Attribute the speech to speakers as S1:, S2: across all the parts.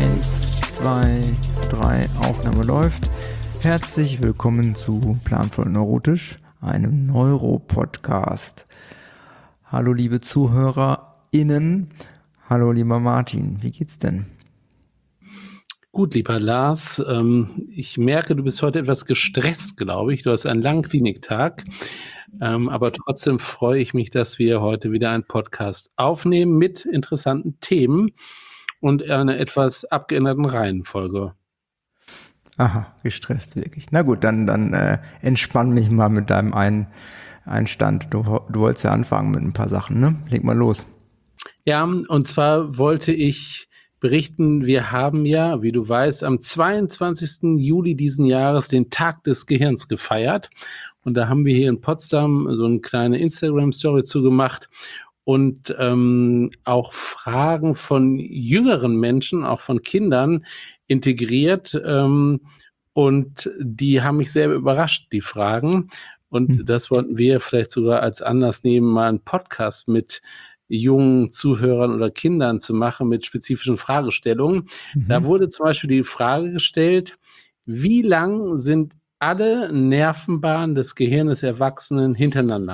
S1: 1, 2, 3, Aufnahme läuft. Herzlich willkommen zu Planvoll Neurotisch, einem Neuro-Podcast. Hallo liebe ZuhörerInnen, hallo lieber Martin, wie geht's denn?
S2: Gut, lieber Lars, ich merke, du bist heute etwas gestresst, glaube ich. Du hast einen langen Kliniktag, aber trotzdem freue ich mich, dass wir heute wieder einen Podcast aufnehmen mit interessanten Themen und einer etwas abgeänderten Reihenfolge.
S1: Aha, gestresst wirklich. Na gut, dann entspann mich mal mit deinem Einstand. Du wolltest ja anfangen mit ein paar Sachen, ne? Leg mal los.
S2: Ja, und zwar wollte ich berichten, wir haben ja, wie du weißt, am 22. Juli diesen Jahres den Tag des Gehirns gefeiert. Und da haben wir hier in Potsdam so eine kleine Instagram-Story zugemacht und auch Fragen von jüngeren Menschen, auch von Kindern integriert. Und die haben mich sehr überrascht, die Fragen. Und das wollten wir vielleicht sogar als Anlass nehmen, mal einen Podcast mit jungen Zuhörern oder Kindern zu machen mit spezifischen Fragestellungen. Da wurde zum Beispiel die Frage gestellt, wie lang sind alle Nervenbahnen des Gehirns des Erwachsenen hintereinander?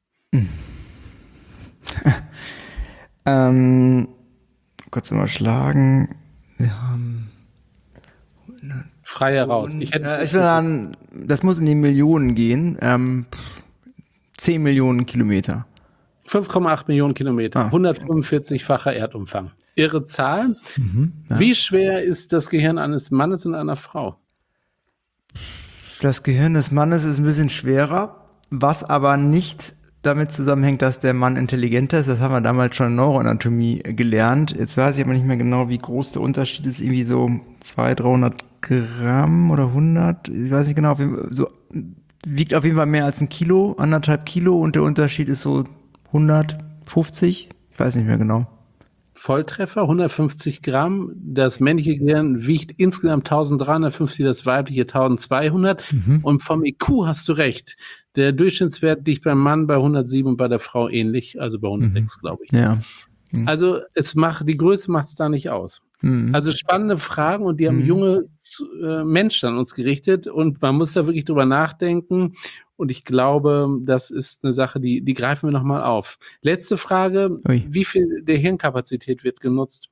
S1: Kurz mal schlagen. Wir haben
S2: frei heraus.
S1: Das muss in die Millionen gehen. 10 Millionen Kilometer.
S2: 5,8 Millionen Kilometer, 145-facher Erdumfang. Irre Zahl. Ja. Wie schwer ist das Gehirn eines Mannes und einer Frau?
S1: Das Gehirn des Mannes ist ein bisschen schwerer, was aber nicht damit zusammenhängt, dass der Mann intelligenter ist. Das haben wir damals schon in Neuroanatomie gelernt. Jetzt weiß ich aber nicht mehr genau, wie groß der Unterschied ist. Irgendwie so 200-300 Gramm oder 100. Ich weiß nicht genau. So, wiegt auf jeden Fall mehr als 1,5 Kilo und der Unterschied ist so 150, ich weiß nicht mehr genau.
S2: Volltreffer, 150 Gramm. Das männliche Gehirn wiegt insgesamt 1350, das weibliche 1200. Und vom IQ hast du recht. Der Durchschnittswert liegt beim Mann bei 107 und bei der Frau ähnlich, also bei 106, glaube ich.
S1: Ja.
S2: Also die Größe macht es da nicht aus. Also spannende Fragen und die haben junge Menschen an uns gerichtet und man muss da wirklich drüber nachdenken. Und ich glaube, das ist eine Sache, die greifen wir nochmal auf. Letzte Frage, Wie viel der Hirnkapazität wird genutzt?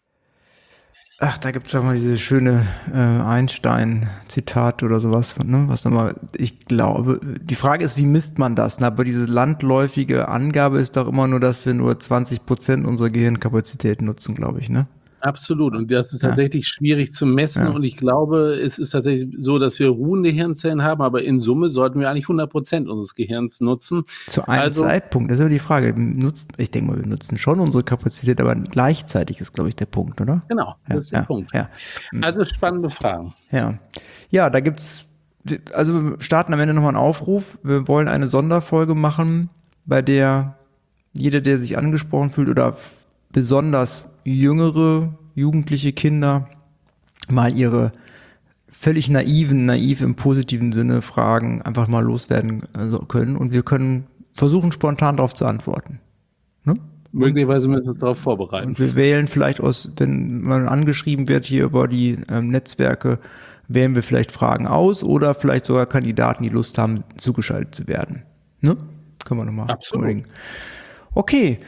S1: Ach, da gibt es doch mal diese schöne Einstein-Zitat oder sowas, ne? Was nochmal, ich glaube, die Frage ist, wie misst man das? Aber diese landläufige Angabe ist doch immer nur, dass wir nur 20% unserer Gehirnkapazität nutzen, glaube ich, ne?
S2: Absolut. Und das ist tatsächlich schwierig zu messen. Ja. Und ich glaube, es ist tatsächlich so, dass wir ruhende Hirnzellen haben, aber in Summe sollten wir eigentlich 100% unseres Gehirns nutzen.
S1: Zu einem Zeitpunkt, das ist immer die Frage. Ich denke mal, wir nutzen schon unsere Kapazität, aber gleichzeitig ist, glaube ich, der Punkt, oder?
S2: Genau, das ist der Punkt. Ja. Also spannende Fragen.
S1: Ja, da gibt's, also wir starten am Ende nochmal einen Aufruf. Wir wollen eine Sonderfolge machen, bei der jeder, der sich angesprochen fühlt oder besonders jüngere, jugendliche Kinder mal ihre völlig naiv im positiven Sinne Fragen einfach mal loswerden können und wir können versuchen, spontan darauf zu antworten. Ne?
S2: Möglicherweise müssen wir uns darauf vorbereiten.
S1: Und wir wählen vielleicht wenn man angeschrieben wird hier über die Netzwerke, wählen wir vielleicht Fragen aus oder vielleicht sogar Kandidaten, die Lust haben, zugeschaltet zu werden. Ne? Können wir nochmal überlegen. Okay,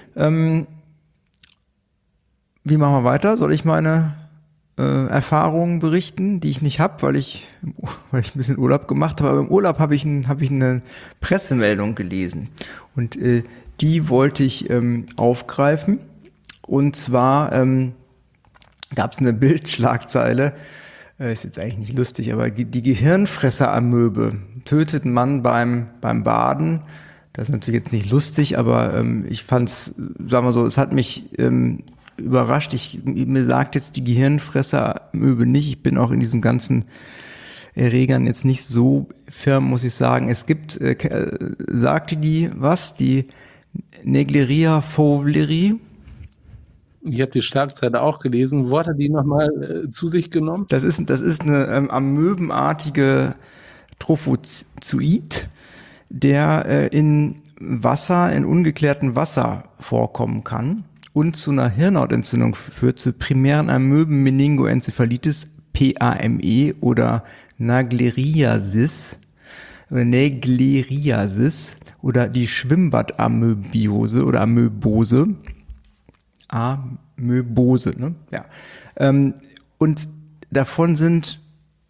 S1: wie machen wir weiter? Soll ich meine Erfahrungen berichten, die ich nicht habe, weil ich ein bisschen Urlaub gemacht habe? Aber im Urlaub habe ich eine Pressemeldung gelesen und die wollte ich aufgreifen. Und zwar gab es eine Bildschlagzeile, ist jetzt eigentlich nicht lustig, aber die Gehirnfresser-Amöbe tötet einen Mann beim Baden. Das ist natürlich jetzt nicht lustig, aber ich fand's, sagen wir so, es hat mich überrascht. Mir sagt jetzt die Gehirnfresser-Amöbe nicht. Ich bin auch in diesen ganzen Erregern jetzt nicht so firm, muss ich sagen. Es gibt, sagte die was? Die Naegleria fowleri.
S2: Ich habe die Schlagzeile auch gelesen. Wo hat er die nochmal zu sich genommen?
S1: Das ist eine amöbenartige Trophozoit, der in ungeklärtem Wasser vorkommen kann. und zu einer Hirnhautentzündung führt, zu primären Amöben-Meningoenzephalitis, PAME oder Naegleria-Sis oder die Schwimmbadamöbiose oder Amöbose. Amöbose, ne? Ja. Und davon sind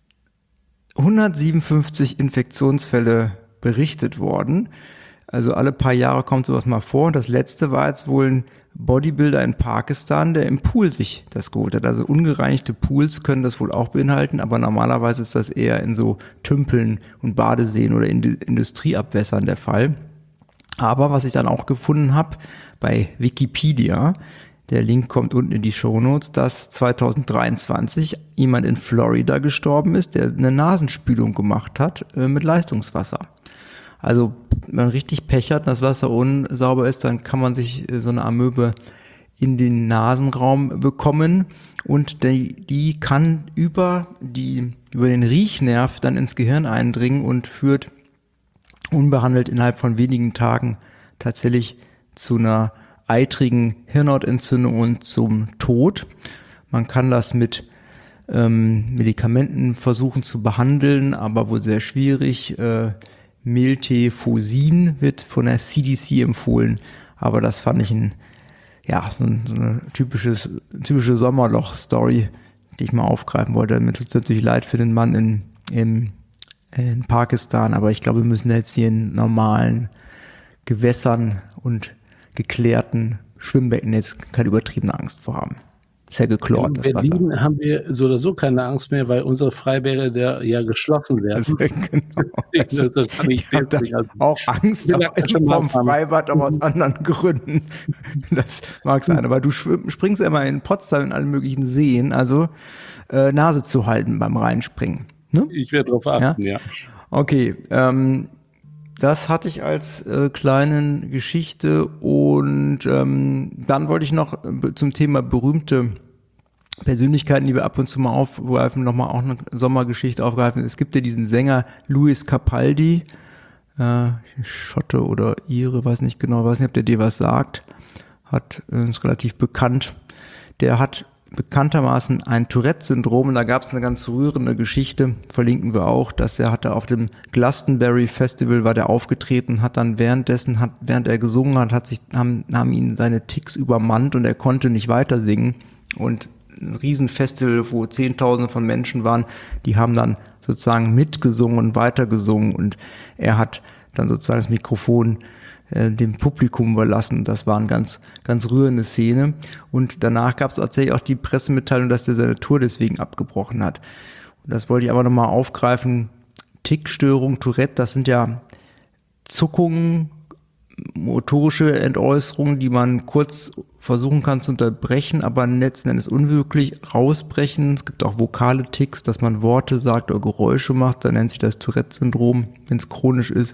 S1: 157 Infektionsfälle berichtet worden. Also alle paar Jahre kommt sowas mal vor. Und das letzte war jetzt wohl ein Bodybuilder in Pakistan, der im Pool sich das geholt hat. Also ungereinigte Pools können das wohl auch beinhalten, aber normalerweise ist das eher in so Tümpeln und Badeseen oder in Industrieabwässern der Fall. Aber was ich dann auch gefunden habe bei Wikipedia, der Link kommt unten in die Shownotes, dass 2023 jemand in Florida gestorben ist, der eine Nasenspülung gemacht hat mit Leistungswasser. Also wenn man richtig Pech hat und das Wasser unsauber ist, dann kann man sich so eine Amöbe in den Nasenraum bekommen und die kann über den Riechnerv dann ins Gehirn eindringen und führt unbehandelt innerhalb von wenigen Tagen tatsächlich zu einer eitrigen Hirnhautentzündung und zum Tod. Man kann das mit Medikamenten versuchen zu behandeln, aber wohl sehr schwierig. Miltefosin wird von der CDC empfohlen, aber das fand ich so eine typische Sommerloch-Story, die ich mal aufgreifen wollte. Mir tut es natürlich leid für den Mann in Pakistan, aber ich glaube, wir müssen jetzt hier in normalen Gewässern und geklärten Schwimmbecken jetzt keine übertriebene Angst vor haben. Ist ja geklort,
S2: das Wasser. In Berlin haben wir so oder so keine Angst mehr, weil unsere Freibäder ja geschlossen werden.
S1: Das ist wahrscheinlich ich habe auch Angst vom Freibad, aber aus anderen Gründen. Das mag sein, aber du springst ja immer in Potsdam in allen möglichen Seen, also Nase zu halten beim Reinspringen. Ne?
S2: Ich werde darauf achten, ja.
S1: Okay, das hatte ich als kleinen Geschichte und dann wollte ich noch zum Thema berühmte Persönlichkeiten, die wir ab und zu mal aufgreifen, nochmal auch eine Sommergeschichte aufgreifen. Es gibt ja diesen Sänger Louis Capaldi, Schotte oder Ire, weiß nicht, ob der dir was sagt, ist relativ bekannt. Der hat bekanntermaßen ein Tourette-Syndrom und da gab es eine ganz rührende Geschichte, verlinken wir auch, dass er hatte auf dem Glastonbury Festival war der aufgetreten, hat dann während er gesungen hat, haben ihn seine Tics übermannt und er konnte nicht weiter singen und ein Riesenfestival, wo Zehntausende von Menschen waren, die haben dann sozusagen mitgesungen und weitergesungen und er hat dann sozusagen das Mikrofon dem Publikum überlassen. Das war eine ganz, ganz rührende Szene. Und danach gab es tatsächlich auch die Pressemitteilung, dass der seine Tour deswegen abgebrochen hat. Und das wollte ich aber nochmal aufgreifen. Tickstörung, Tourette, das sind ja Zuckungen, motorische Entäußerungen, die man kurz versuchen kann zu unterbrechen, aber letzten Endes unwirklich rausbrechen. Es gibt auch vokale Ticks, dass man Worte sagt oder Geräusche macht. Da nennt sich das Tourette-Syndrom, wenn es chronisch ist.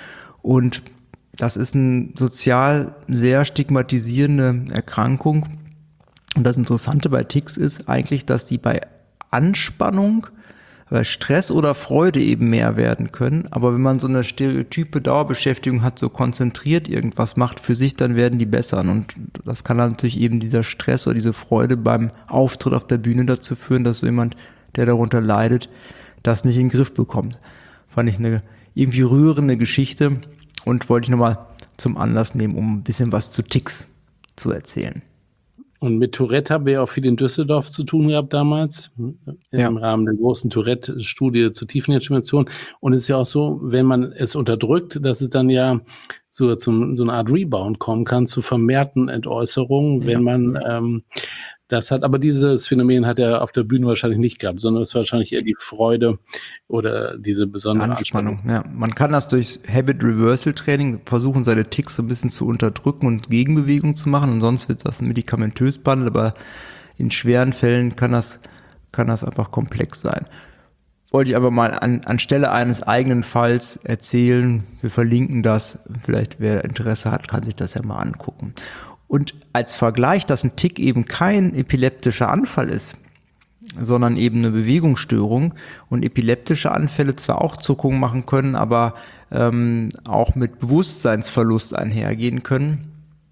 S1: Und das ist eine sozial sehr stigmatisierende Erkrankung. Und das Interessante bei Tics ist eigentlich, dass die bei Anspannung, bei Stress oder Freude eben mehr werden können. Aber wenn man so eine stereotype Dauerbeschäftigung hat, so konzentriert irgendwas macht für sich, dann werden die besser. Und das kann dann natürlich eben dieser Stress oder diese Freude beim Auftritt auf der Bühne dazu führen, dass so jemand, der darunter leidet, das nicht in den Griff bekommt. Fand ich eine irgendwie rührende Geschichte. Und wollte ich nochmal zum Anlass nehmen, um ein bisschen was zu Tics zu erzählen.
S2: Und mit Tourette haben wir ja auch viel in Düsseldorf zu tun gehabt damals, im Rahmen der großen Tourette-Studie zur Tiefenhirnstimulation. Und es ist ja auch so, wenn man es unterdrückt, dass es dann ja so zu so einer Art Rebound kommen kann, zu vermehrten Entäußerungen, wenn man das hat. Aber dieses Phänomen hat er auf der Bühne wahrscheinlich nicht gehabt, sondern es war wahrscheinlich eher die Freude oder diese besondere Anspannung.
S1: Ja, man kann das durch Habit Reversal Training versuchen, seine Tics so ein bisschen zu unterdrücken und Gegenbewegung zu machen. Und sonst wird das medikamentös behandelt, aber in schweren Fällen kann das einfach komplex sein. Wollte ich aber mal anstelle eines eigenen Falls erzählen. Wir verlinken das. Vielleicht wer Interesse hat, kann sich das ja mal angucken. Und als Vergleich, dass ein Tic eben kein epileptischer Anfall ist, sondern eben eine Bewegungsstörung und epileptische Anfälle zwar auch Zuckungen machen können, aber auch mit Bewusstseinsverlust einhergehen können,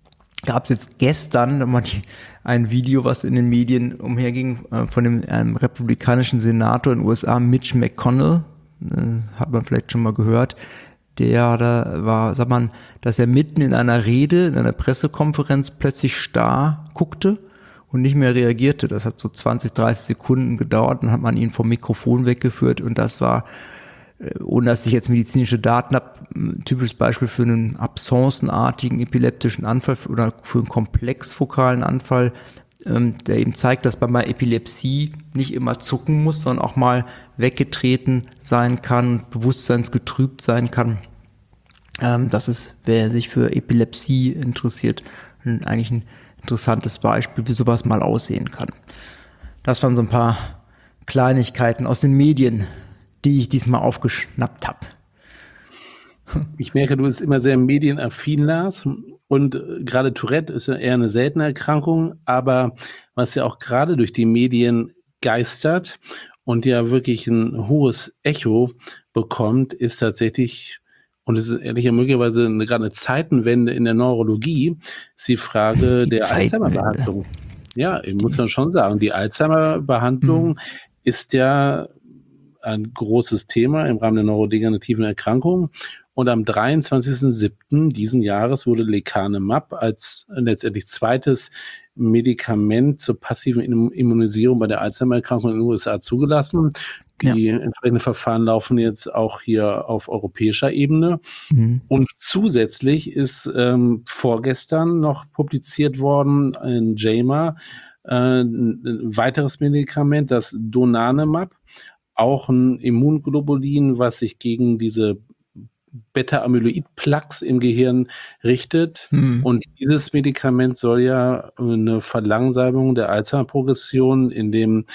S1: gab es jetzt gestern nochmal ein Video, was in den Medien umherging, von dem republikanischen Senator in den USA, Mitch McConnell, hat man vielleicht schon mal gehört, der da war, sagt man, dass er mitten in einer Rede, in einer Pressekonferenz plötzlich starr guckte und nicht mehr reagierte. Das hat so 20, 30 Sekunden gedauert, dann hat man ihn vom Mikrofon weggeführt und das war, ohne dass ich jetzt medizinische Daten habe, ein typisches Beispiel für einen absencenartigen epileptischen Anfall oder für einen komplexfokalen Anfall, der eben zeigt, dass man bei Epilepsie nicht immer zucken muss, sondern auch mal weggetreten sein kann, bewusstseinsgetrübt sein kann. Das ist, wer sich für Epilepsie interessiert, eigentlich ein interessantes Beispiel, wie sowas mal aussehen kann. Das waren so ein paar Kleinigkeiten aus den Medien, die ich diesmal aufgeschnappt habe.
S2: Ich merke, du bist immer sehr medienaffin, Lars. Und gerade Tourette ist ja eher eine seltene Erkrankung, aber was ja auch gerade durch die Medien geistert und ja wirklich ein hohes Echo bekommt, ist tatsächlich, und es ist ehrlich möglicherweise gerade eine Zeitenwende in der Neurologie, ist die Frage der Alzheimer-Behandlung. Ja, ich muss man schon sagen, die Alzheimer-Behandlung ist ja ein großes Thema im Rahmen der neurodegenerativen Erkrankungen. Und am 23.07. diesen Jahres wurde Lecanemab als letztendlich zweites Medikament zur passiven Immunisierung bei der Alzheimer-Erkrankung in den USA zugelassen. Die entsprechenden Verfahren laufen jetzt auch hier auf europäischer Ebene. Und zusätzlich ist vorgestern noch publiziert worden in JAMA ein weiteres Medikament, das Donanemab, auch ein Immunglobulin, was sich gegen diese Beta-Amyloid-Plaques im Gehirn richtet. Und dieses Medikament soll ja eine Verlangsamung der Alzheimer-Progression in dem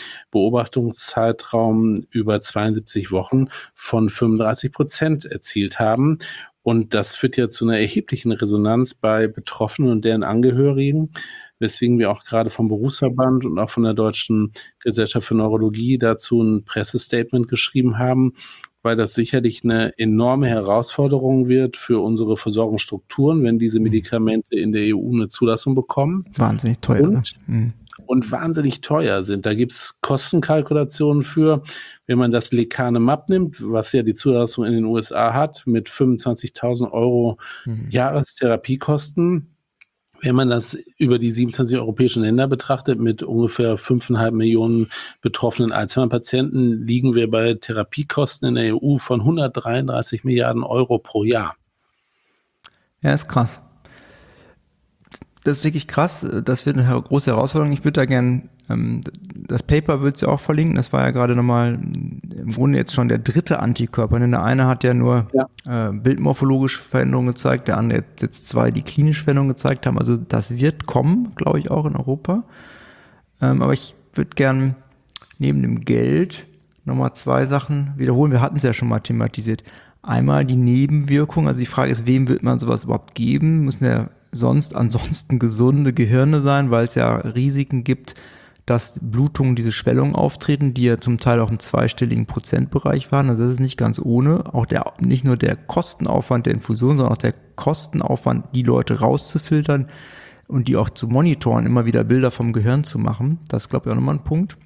S2: Beobachtungszeitraum über 72 Wochen von 35% erzielt haben. Und das führt ja zu einer erheblichen Resonanz bei Betroffenen und deren Angehörigen, weswegen wir auch gerade vom Berufsverband und auch von der Deutschen Gesellschaft für Neurologie dazu ein Pressestatement geschrieben haben, weil das sicherlich eine enorme Herausforderung wird für unsere Versorgungsstrukturen, wenn diese Medikamente in der EU eine Zulassung bekommen.
S1: Wahnsinnig teuer.
S2: Und wahnsinnig teuer sind. Da gibt es Kostenkalkulationen für, wenn man das Lecanemab nimmt, was ja die Zulassung in den USA hat, mit 25.000 Euro Jahrestherapiekosten. Wenn man das über die 27 europäischen Länder betrachtet, mit ungefähr 5,5 Millionen betroffenen Alzheimer-Patienten, liegen wir bei Therapiekosten in der EU von 133 Milliarden Euro pro Jahr.
S1: Ja, ist krass. Das ist wirklich krass. Das wird eine große Herausforderung. Ich würde da gerne, das Paper wird es ja auch verlinken. Das war ja gerade nochmal im Grunde jetzt schon der dritte Antikörper. Der eine hat ja nur bildmorphologische Veränderungen gezeigt, der andere jetzt zwei, die klinische Veränderungen gezeigt haben. Also das wird kommen, glaube ich, auch in Europa. Aber ich würde gern neben dem Geld nochmal zwei Sachen wiederholen. Wir hatten es ja schon mal thematisiert. Einmal die Nebenwirkung. Also die Frage ist, wem wird man sowas überhaupt geben? Müssen ja ansonsten gesunde Gehirne sein, weil es ja Risiken gibt, dass Blutungen, diese Schwellungen auftreten, die ja zum Teil auch im zweistelligen Prozentbereich waren. Also das ist nicht ganz ohne. Auch nicht nur der Kostenaufwand der Infusion, sondern auch der Kostenaufwand, die Leute rauszufiltern und die auch zu monitoren, immer wieder Bilder vom Gehirn zu machen. Das ist, glaube ich, auch nochmal ein Punkt.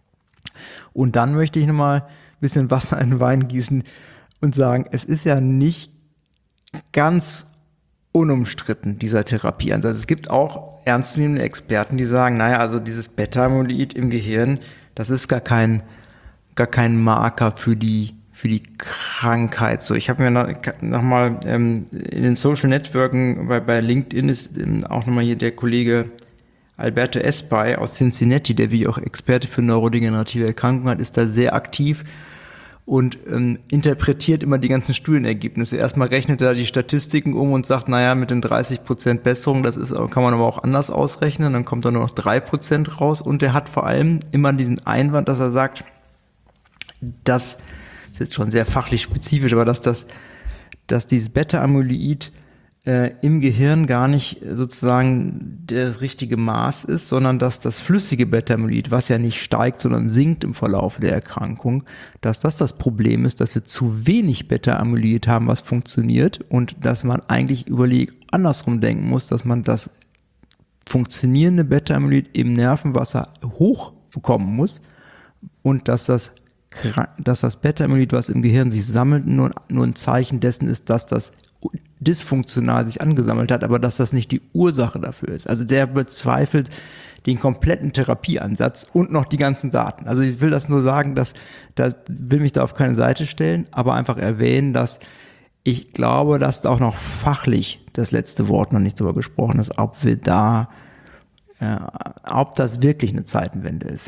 S1: Und dann möchte ich nochmal ein bisschen Wasser in den Wein gießen und sagen, es ist ja nicht ganz unumstritten, dieser Therapieansatz. Es gibt auch ernstzunehmende Experten, die sagen, naja, also dieses Beta-Amyloid im Gehirn, das ist gar kein Marker für die Krankheit. So, ich habe mir noch mal in den Social Networken bei LinkedIn ist auch nochmal hier der Kollege Alberto Espay aus Cincinnati, der wie auch Experte für neurodegenerative Erkrankungen hat, ist da sehr aktiv und interpretiert immer die ganzen Studienergebnisse. Erstmal rechnet er die Statistiken um und sagt, naja, mit den 30% Besserung, kann man aber auch anders ausrechnen, dann kommt da nur noch 3% raus und er hat vor allem immer diesen Einwand, dass er sagt, das ist jetzt schon sehr fachlich spezifisch, aber dass dieses Beta-Amyloid im Gehirn gar nicht sozusagen das richtige Maß ist, sondern dass das flüssige Beta-Amyloid, was ja nicht steigt, sondern sinkt im Verlauf der Erkrankung, dass das Problem ist, dass wir zu wenig Beta-Amyloid haben, was funktioniert und dass man eigentlich andersrum denken muss, dass man das funktionierende Beta-Amyloid im Nervenwasser hochbekommen muss und dass das Beta-Amyloid, was im Gehirn sich sammelt, nur ein Zeichen dessen ist, dass das dysfunktional sich angesammelt hat, aber dass das nicht die Ursache dafür ist. Also der bezweifelt den kompletten Therapieansatz und noch die ganzen Daten. Also ich will das nur sagen, will mich da auf keine Seite stellen, aber einfach erwähnen, dass ich glaube, dass da auch noch fachlich das letzte Wort noch nicht drüber gesprochen ist, ob das wirklich eine Zeitenwende ist.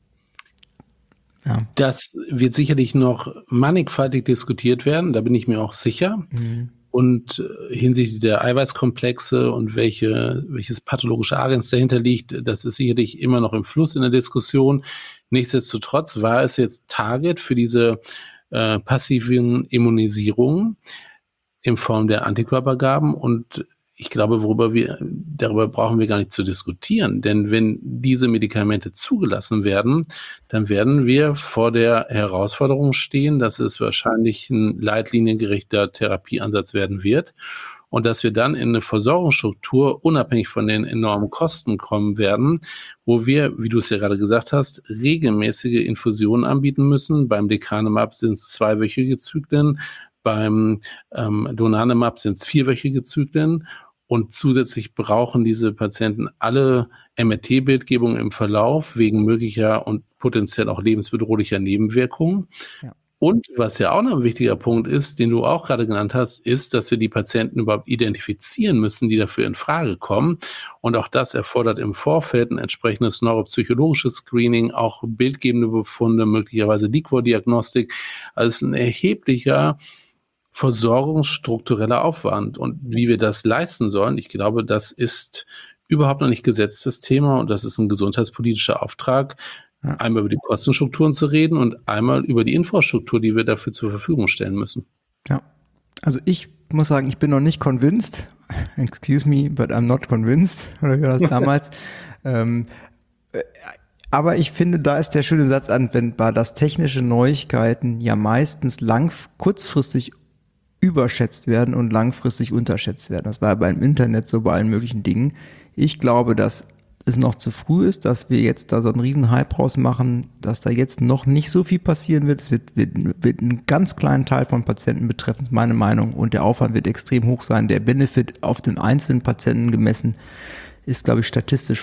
S1: Ja.
S2: Das wird sicherlich noch mannigfaltig diskutiert werden, da bin ich mir auch sicher. Und hinsichtlich der Eiweißkomplexe und welches pathologische Agens dahinter liegt, das ist sicherlich immer noch im Fluss in der Diskussion. Nichtsdestotrotz war es jetzt Target für diese passiven Immunisierungen in Form der Antikörpergaben, und ich glaube, darüber brauchen wir gar nicht zu diskutieren, denn wenn diese Medikamente zugelassen werden, dann werden wir vor der Herausforderung stehen, dass es wahrscheinlich ein leitliniengerechter Therapieansatz werden wird und dass wir dann in eine Versorgungsstruktur unabhängig von den enormen Kosten kommen werden, wo wir, wie du es ja gerade gesagt hast, regelmäßige Infusionen anbieten müssen. Beim Lecanemab sind es 2-wöchige Zyklen, beim Donanemab sind es 4-wöchige Zyklen. Und zusätzlich brauchen diese Patienten alle MRT-Bildgebungen im Verlauf wegen möglicher und potenziell auch lebensbedrohlicher Nebenwirkungen.
S1: Ja.
S2: Und was ja auch noch ein wichtiger Punkt ist, den du auch gerade genannt hast, ist, dass wir die Patienten überhaupt identifizieren müssen, die dafür in Frage kommen. Und auch das erfordert im Vorfeld ein entsprechendes neuropsychologisches Screening, auch bildgebende Befunde, möglicherweise Liquor-Diagnostik. Also es ist ein erheblicher versorgungsstruktureller Aufwand, und wie wir das leisten sollen, ich glaube, das ist überhaupt noch nicht gesetztes Thema, und das ist ein gesundheitspolitischer Auftrag, einmal über die Kostenstrukturen zu reden und einmal über die Infrastruktur, die wir dafür zur Verfügung stellen müssen.
S1: Ja, also ich muss sagen, ich bin noch nicht convinced. Excuse me, but I'm not convinced, oder wie war das damals? Aber ich finde, da ist der schöne Satz anwendbar, dass technische Neuigkeiten ja meistens kurzfristig überschätzt werden und langfristig unterschätzt werden. Das war ja beim Internet so, bei allen möglichen Dingen. Ich glaube, dass es noch zu früh ist, dass wir jetzt da so einen riesen Hype draus machen, dass da jetzt noch nicht so viel passieren wird. Es wird einen ganz kleinen Teil von Patienten betreffen, ist meine Meinung, und der Aufwand wird extrem hoch sein. Der Benefit auf den einzelnen Patienten gemessen ist, glaube ich, statistisch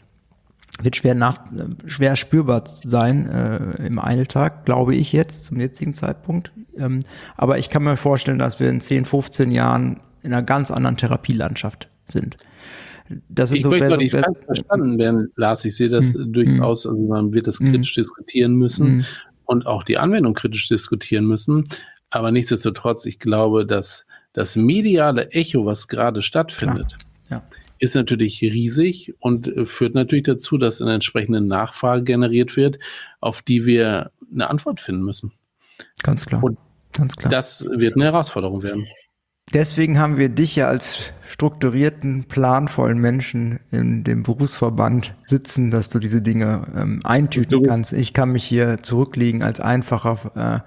S1: wird schwer spürbar sein im Eiltag, glaube ich jetzt, zum jetzigen Zeitpunkt. Aber ich kann mir vorstellen, dass wir in 10, 15 Jahren in einer ganz anderen Therapielandschaft sind. Das ist
S2: ich möchte nicht falsch verstanden werden, Lars. Ich sehe das durchaus, also man wird das kritisch diskutieren müssen und auch die Anwendung kritisch diskutieren müssen. Aber nichtsdestotrotz, ich glaube, dass das mediale Echo, was gerade stattfindet, ist natürlich riesig und führt natürlich dazu, dass eine entsprechende Nachfrage generiert wird, auf die wir eine Antwort finden müssen.
S1: Ganz klar.
S2: Und das wird eine Herausforderung werden.
S1: Deswegen haben wir dich ja als strukturierten, planvollen Menschen in dem Berufsverband sitzen, dass du diese Dinge eintüten kannst. Ich kann mich hier zurücklegen als einfacher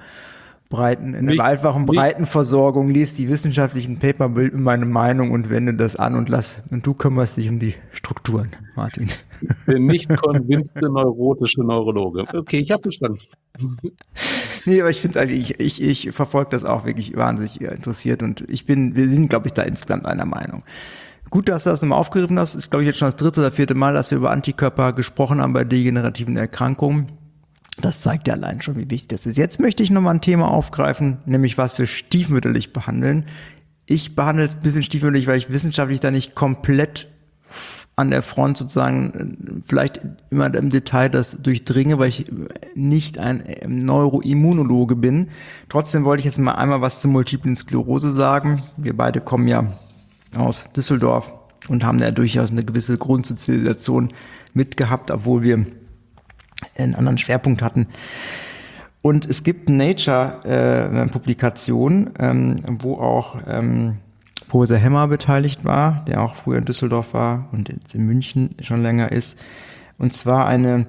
S1: in der einfachen Breitenversorgung, liest die wissenschaftlichen Paper, bild meine Meinung und wende das an und du kümmerst dich um die Strukturen, Martin.
S2: Der nicht konvinzte neurotische Neurologe. Okay, ich habe verstanden.
S1: Nee, aber ich finde es eigentlich, ich verfolge das auch wirklich wahnsinnig interessiert, und wir sind, glaube ich, da insgesamt einer Meinung. Gut, dass du das nochmal aufgegriffen hast. Ist, glaube ich, jetzt schon das 3. oder 4. Mal, dass wir über Antikörper gesprochen haben bei degenerativen Erkrankungen. Das zeigt ja allein schon, wie wichtig das ist. Jetzt möchte ich nochmal ein Thema aufgreifen, nämlich was wir stiefmütterlich behandeln. Ich behandle es ein bisschen stiefmütterlich, weil ich wissenschaftlich da nicht komplett an der Front sozusagen vielleicht immer im Detail das durchdringe, weil ich nicht ein Neuroimmunologe bin. Trotzdem wollte ich jetzt mal einmal was zur Multiplen Sklerose sagen. Wir beide kommen ja aus Düsseldorf und haben da durchaus eine gewisse Grundsozialisation mitgehabt, obwohl wir einen anderen Schwerpunkt hatten. Und es gibt eine Nature-Publikation, wo auch Professor Hemmer beteiligt war, der auch früher in Düsseldorf war und jetzt in München schon länger ist. Und zwar eine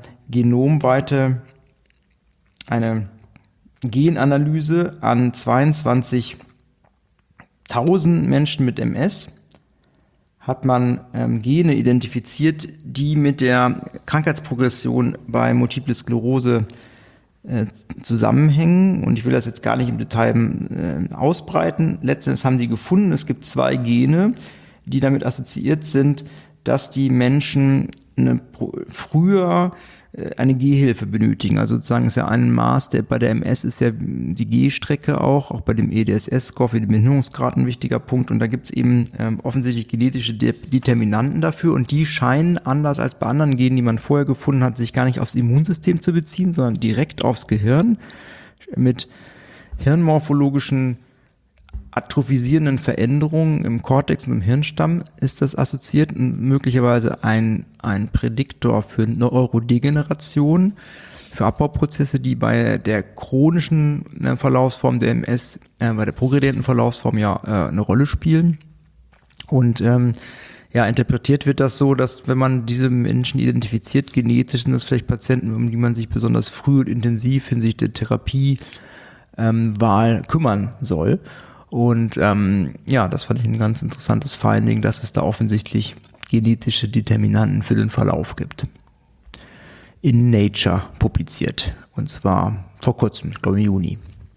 S1: Genanalyse an 22.000 Menschen mit MS, hat man Gene identifiziert, die mit der Krankheitsprogression bei Multiple Sklerose zusammenhängen. Und ich will das jetzt gar nicht im Detail ausbreiten. Letztendlich haben die gefunden, es gibt 2 Gene, die damit assoziiert sind, dass die Menschen früher eine Gehhilfe benötigen. Also sozusagen ist ja ein Maß, der bei der MS ist ja die Gehstrecke auch bei dem EDSS-Score für den Behinderungsgrad ein wichtiger Punkt. Und da gibt es eben offensichtlich genetische Determinanten dafür und die scheinen, anders als bei anderen Genen, die man vorher gefunden hat, sich gar nicht aufs Immunsystem zu beziehen, sondern direkt aufs Gehirn. Mit hirnmorphologischen atrophisierenden Veränderungen im Kortex und im Hirnstamm ist das assoziiert und möglicherweise ein Prädiktor für Neurodegeneration, für Abbauprozesse, die bei der chronischen Verlaufsform der MS, bei der progredienten Verlaufsform eine Rolle spielen. Und interpretiert wird das so, dass wenn man diese Menschen identifiziert, genetisch sind das vielleicht Patienten, um die man sich besonders früh und intensiv hinsichtlich der Therapiewahl kümmern soll. Und das fand ich ein ganz interessantes Finding, dass es da offensichtlich genetische Determinanten für den Verlauf gibt. In Nature publiziert. Und zwar vor kurzem, ich glaube im Juni.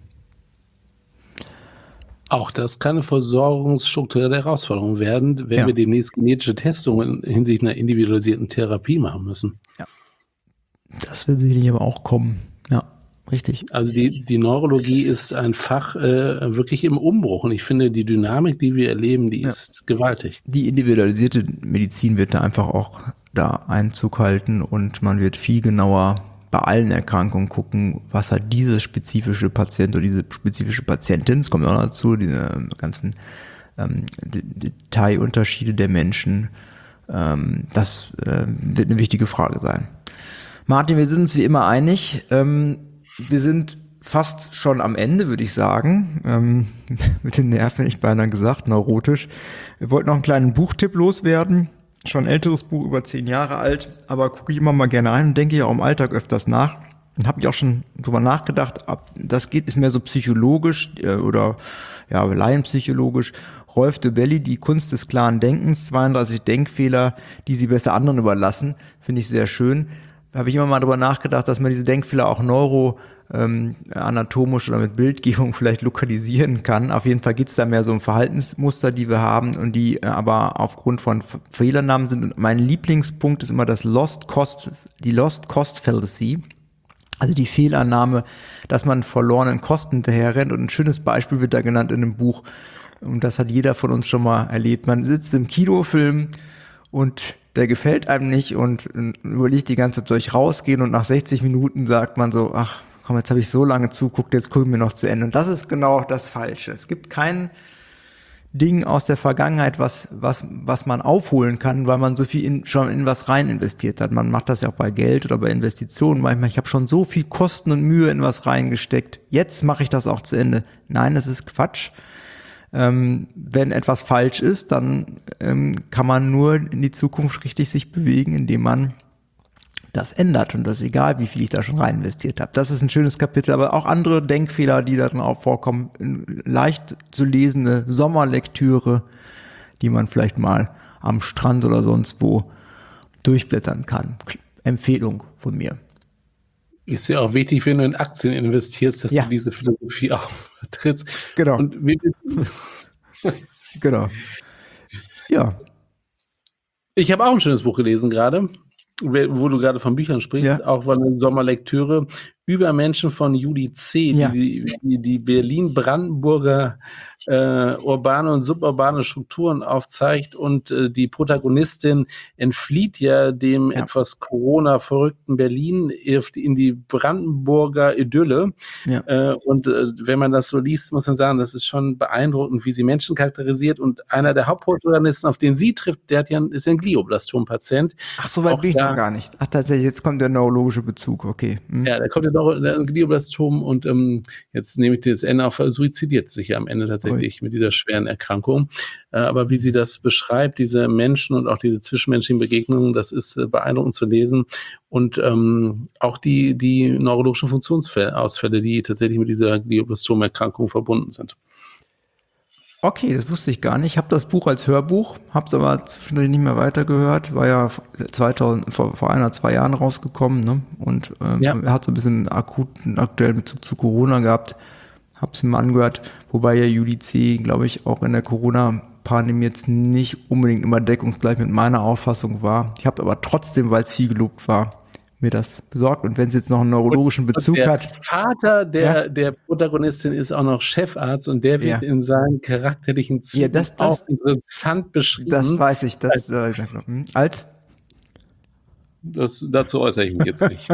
S2: Auch das kann eine versorgungsstrukturelle Herausforderung werden, wenn wir demnächst genetische Testungen hinsichtlich einer individualisierten Therapie machen müssen.
S1: Ja. Das wird sicherlich aber auch kommen. Ja. Richtig.
S2: Also die Neurologie ist ein Fach wirklich im Umbruch und ich finde, die Dynamik, die wir erleben, die ist gewaltig.
S1: Die individualisierte Medizin wird da einfach auch Einzug halten und man wird viel genauer bei allen Erkrankungen gucken, was hat diese spezifische Patient oder diese spezifische Patientin, es kommt auch noch dazu, diese ganzen Detailunterschiede der Menschen, das wird eine wichtige Frage sein. Martin, wir sind uns wie immer einig. Wir sind fast schon am Ende, würde ich sagen. Mit den Nerven hätte ich beinahe gesagt, neurotisch. Wir wollten noch einen kleinen Buchtipp loswerden. Schon ein älteres Buch, über 10 Jahre alt. Aber gucke ich immer mal gerne ein und denke ja auch im Alltag öfters nach. Und habe ich auch schon drüber nachgedacht. Ist mehr so psychologisch oder laienpsychologisch. Rolf de Belli, Die Kunst des klaren Denkens, 32 Denkfehler, die Sie besser anderen überlassen. Finde ich sehr schön. Da habe ich immer mal drüber nachgedacht, dass man diese Denkfehler auch anatomisch oder mit Bildgebung vielleicht lokalisieren kann. Auf jeden Fall geht es da mehr so um Verhaltensmuster, die wir haben und die aber aufgrund von Fehlernamen sind. Und mein Lieblingspunkt ist immer die Lost Cost Fallacy. Also die Fehlannahme, dass man verlorenen Kosten hinterher rennt. Und ein schönes Beispiel wird da genannt in dem Buch. Und das hat jeder von uns schon mal erlebt. Man sitzt im Kinofilm und der gefällt einem nicht und überlegt die ganze Zeit, soll ich rausgehen? Und nach 60 Minuten sagt man so, ach komm, jetzt habe ich so lange zuguckt, jetzt gucken wir noch zu Ende. Und das ist genau das Falsche. Es gibt kein Ding aus der Vergangenheit, was man aufholen kann, weil man so viel schon in was rein investiert hat. Man macht das ja auch bei Geld oder bei Investitionen. Manchmal, ich habe schon so viel Kosten und Mühe in was reingesteckt. Jetzt mache ich das auch zu Ende. Nein, das ist Quatsch. Wenn etwas falsch ist, dann kann man nur in die Zukunft richtig sich bewegen, indem man das ändert. Und das ist egal, wie viel ich da schon rein investiert habe. Das ist ein schönes Kapitel, aber auch andere Denkfehler, die da drin auch vorkommen. Leicht zu lesende Sommerlektüre, die man vielleicht mal am Strand oder sonst wo durchblättern kann. Empfehlung von mir.
S2: Ist ja auch wichtig, wenn du in Aktien investierst, dass du diese Philosophie auch vertrittst.
S1: Genau.
S2: Und
S1: genau. Ja.
S2: Ich habe auch ein schönes Buch gelesen gerade, wo du gerade von Büchern sprichst, auch war eine Sommerlektüre über Menschen von Judy C., die Berlin-Brandenburger urbane und suburbane Strukturen aufzeigt und die Protagonistin entflieht ja dem etwas Corona-verrückten Berlin in die Brandenburger Idylle. Und wenn man das so liest, muss man sagen, das ist schon beeindruckend, wie sie Menschen charakterisiert und einer der Hauptprotagonisten, auf den sie trifft, ist ein Glioblastom-Patient.
S1: Ach, so weit bin ich noch gar nicht. Ach, tatsächlich, jetzt kommt der neurologische Bezug, okay.
S2: Ja, da kommt ja noch ein Glioblastom und jetzt nehme ich das Ende auf, suizidiert sich ja am Ende tatsächlich mit dieser schweren Erkrankung. Aber wie sie das beschreibt, diese Menschen und auch diese zwischenmenschlichen Begegnungen, das ist beeindruckend zu lesen. Und auch die neurologischen Funktionsausfälle, die tatsächlich mit dieser Glioblastom-Erkrankung verbunden sind.
S1: Okay, das wusste ich gar nicht. Ich habe das Buch als Hörbuch, habe es aber zwischendurch nicht mehr weitergehört. War ja vor 1 oder 2 Jahren rausgekommen, ne? Und
S2: Ja.
S1: er hat so ein bisschen aktuellen Bezug zu Corona gehabt. Habe es mir mal angehört, wobei ja Juli C., glaube ich, auch in der Corona-Pandemie jetzt nicht unbedingt immer deckungsgleich mit meiner Auffassung war. Ich habe aber trotzdem, weil es viel gelobt war, mir das besorgt. Und wenn es jetzt noch einen neurologischen Bezug
S2: der
S1: hat.
S2: Vater
S1: Ja?
S2: der Protagonistin ist auch noch Chefarzt und der wird
S1: Ja.
S2: in seinen charakterlichen
S1: Ja,
S2: Zügen auch interessant
S1: das
S2: beschrieben.
S1: weiß ich. Als
S2: Dazu äußere ich mich jetzt nicht.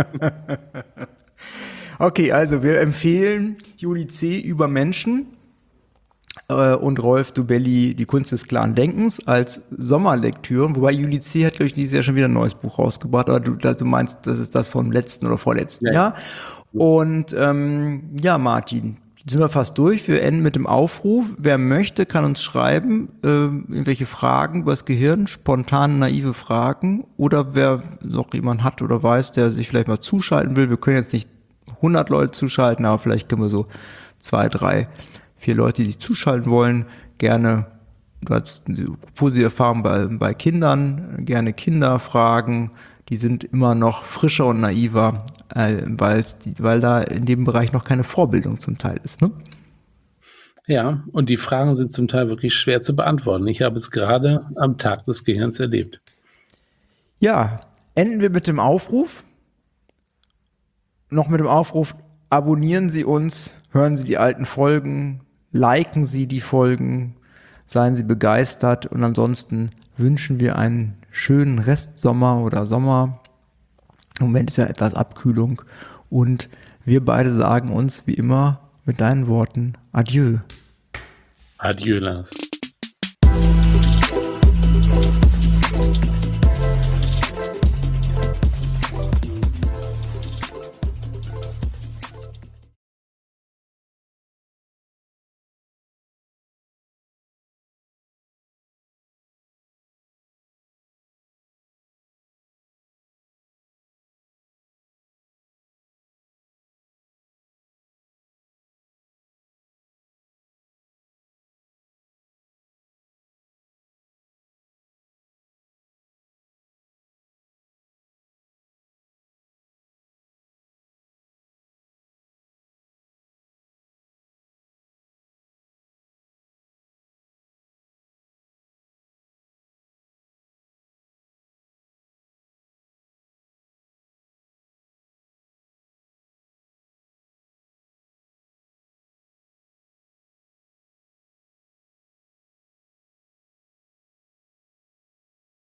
S1: Okay, also wir empfehlen Juli C. über Menschen und Rolf Dubelli Die Kunst des klaren Denkens als Sommerlektüren, wobei Juli C. hat, glaube ich, dieses Jahr schon wieder ein neues Buch rausgebracht, aber du meinst, das ist das vom letzten oder vorletzten Jahr. Und ja, Martin, sind wir fast durch. Wir enden mit dem Aufruf. Wer möchte, kann uns schreiben, irgendwelche Fragen über das Gehirn, spontane, naive Fragen. Oder wer noch jemand hat oder weiß, der sich vielleicht mal zuschalten will. Wir können jetzt nicht 100 Leute zuschalten, aber vielleicht können wir so 2, 3, 4 Leute, die sich zuschalten wollen, gerne, du hast eine positive Erfahrung bei Kindern, gerne Kinder fragen. Die sind immer noch frischer und naiver, weil da in dem Bereich noch keine Vorbildung zum Teil ist, ne?
S2: Ja, und die Fragen sind zum Teil wirklich schwer zu beantworten. Ich habe es gerade am Tag des Gehirns erlebt.
S1: Ja, enden wir mit dem Aufruf. Noch mit dem Aufruf, abonnieren Sie uns, hören Sie die alten Folgen, liken Sie die Folgen, seien Sie begeistert und ansonsten wünschen wir einen schönen Restsommer oder Sommer. Im Moment ist ja etwas Abkühlung und wir beide sagen uns wie immer mit deinen Worten Adieu.
S2: Adieu, Lars.